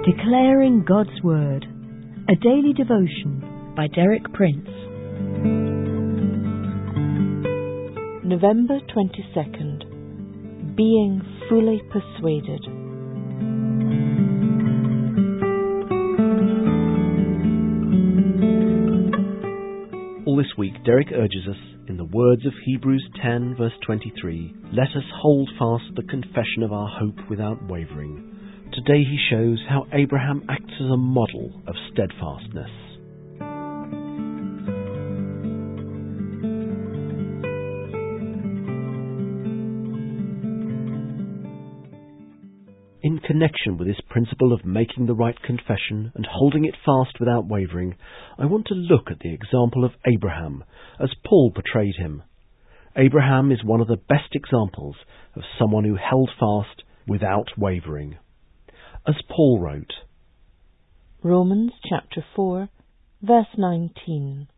Declaring God's Word, a daily devotion by Derek Prince. November 22nd. Being fully persuaded. All this week, Derek urges us, in the words of Hebrews 10 verse 23, let us hold fast the confession of our hope without wavering. Today he shows how Abraham acts as a model of steadfastness. In connection with this principle of making the right confession and holding it fast without wavering, I want to look at the example of Abraham, as Paul portrayed him. Abraham is one of the best examples of someone who held fast without wavering. As Paul wrote, Romans chapter 4, verse 19.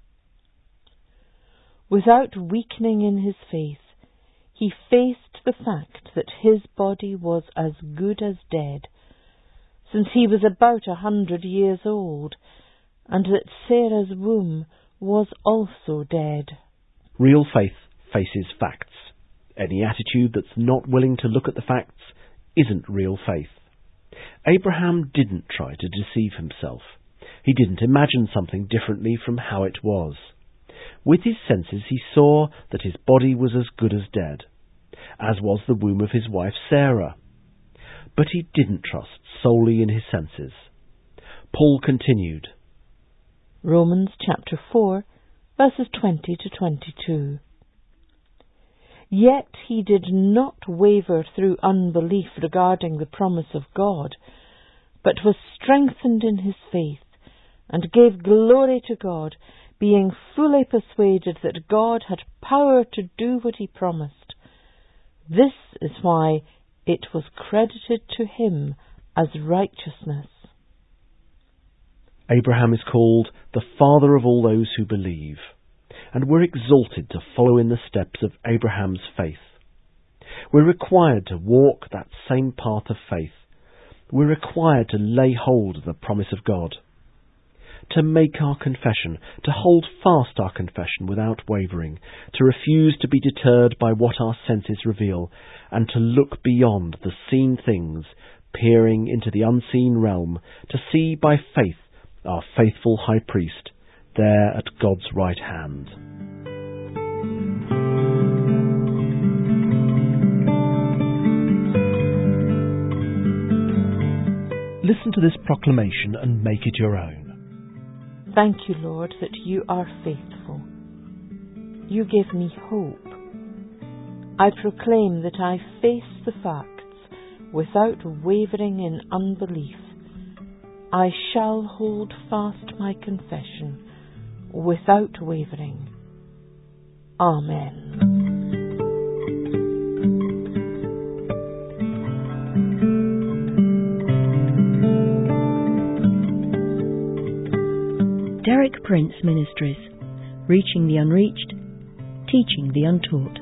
Without weakening in his faith, he faced the fact that his body was as good as dead, since he was about 100 years old, and that Sarah's womb was also dead. Real faith faces facts. Any attitude that's not willing to look at the facts isn't real faith. Abraham didn't try to deceive himself. He didn't imagine something differently from how it was. With his senses he saw that his body was as good as dead, as was the womb of his wife Sarah. But he didn't trust solely in his senses. Paul continued, Romans chapter 4, verses 20 to 22. Yet he did not waver through unbelief regarding the promise of God, but was strengthened in his faith, and gave glory to God, being fully persuaded that God had power to do what he promised. This is why it was credited to him as righteousness. Abraham is called the father of all those who believe, and we're exalted to follow in the steps of Abraham's faith. We're required to walk that same path of faith. We're required to lay hold of the promise of God, to make our confession, to hold fast our confession without wavering, to refuse to be deterred by what our senses reveal, and to look beyond the seen things, peering into the unseen realm, to see by faith our faithful high priest, there at God's right hand. Listen to this proclamation and make it your own. Thank you, Lord, that you are faithful. You give me hope. I proclaim that I face the facts without wavering in unbelief. I shall hold fast my confession without wavering. Amen. Derek Prince Ministries, reaching the unreached, teaching the untaught.